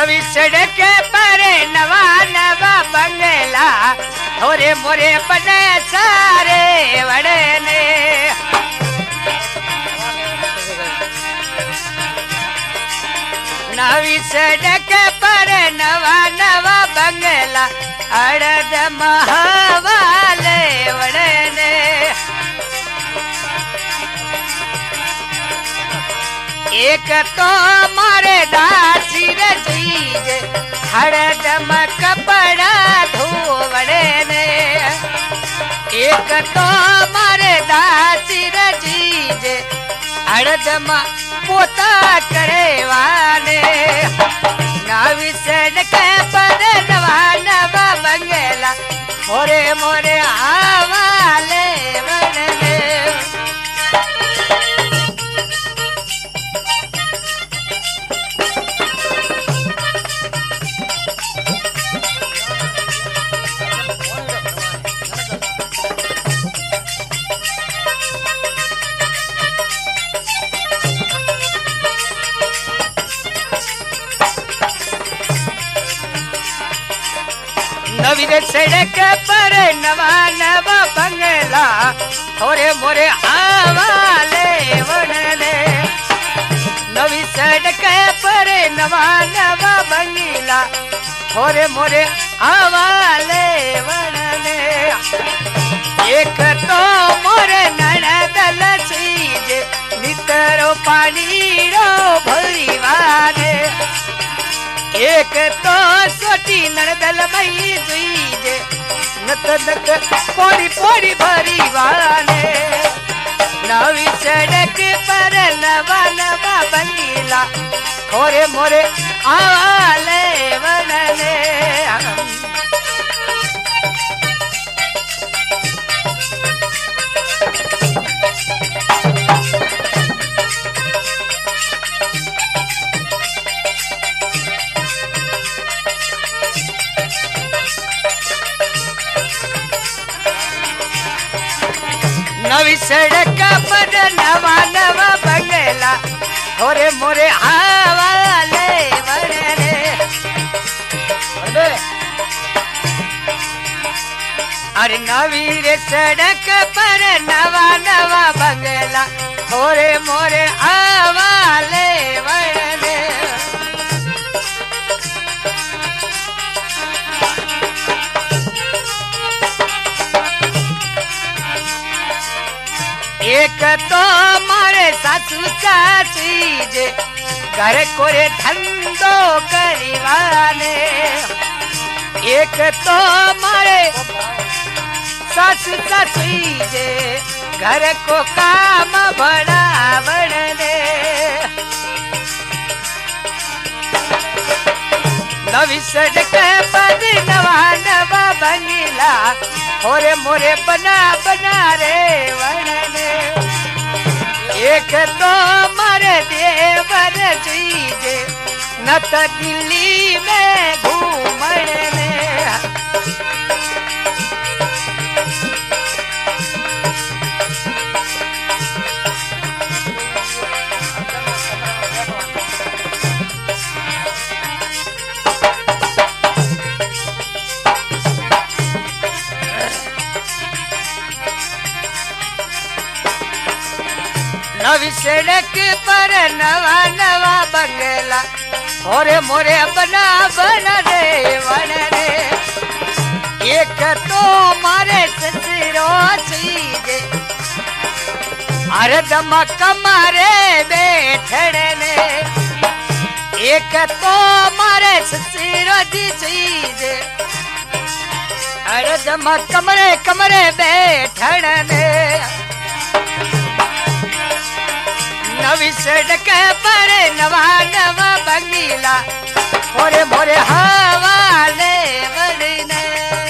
नवी सड़क पर नवा नवा बंगला थोरे मोरे बने सारे बड़े ने नवी सड़क पर नवा नवा बंगला अड़द महावाले बड़े ने एक तो मारे दासी रजीज हरदम कपड़ा धोवड़े ने एक तो मारे दासी रजीज हरदम पोता करे वाले नवी सड़क पर नवा नवा बंगला मोरे मोरे आवाले बड़े नवी सड़क पर नवा नवा बंगला थोरे मोरे आवाले बड़े नवी सड़क पर नवा नवा बंगला थोरे मोरे आवाले बड़े एक तो मोरे नड़दल सीज नितरो पानी रो भरीवाने एक तो सोटी नड़दल मई जुईज नत नक पोड़ी पोड़ी भरी वाले नवी सड़क पर नवा नवा बंगला थोरे मोरे आवाले बनले नवी सड़क पर नवा नवा बंगला थोरे मोरे आवाले बड़े अरे नवी रे सड़क पर नवा नवा बंगला थोरे मोरे आवाले बड़े एक तो मारे सासू सासी जे घर कोरे धंधो करीवाने एक तो मारे सासू सासी जे घर को काम बड़ा बड़े नवी सड़क पर नवा नवा बंगला मोरे मोरे बना बना रे वरने एक तो मारे देवर जीजे न तो दिल्ली में घूमने नवी सड़क पर नवा नवा बंगला मोरे मोरे बना बना रे रे एक तो मारे ससुरो सीजे अरे दमक मारे बैठने एक तो मारे ससुरो दी सीजे अरे दमक कमरे कमरे बैठने नवी सड़क पर नवा नवा बंगला मोरे मोरे हवाले बड़ने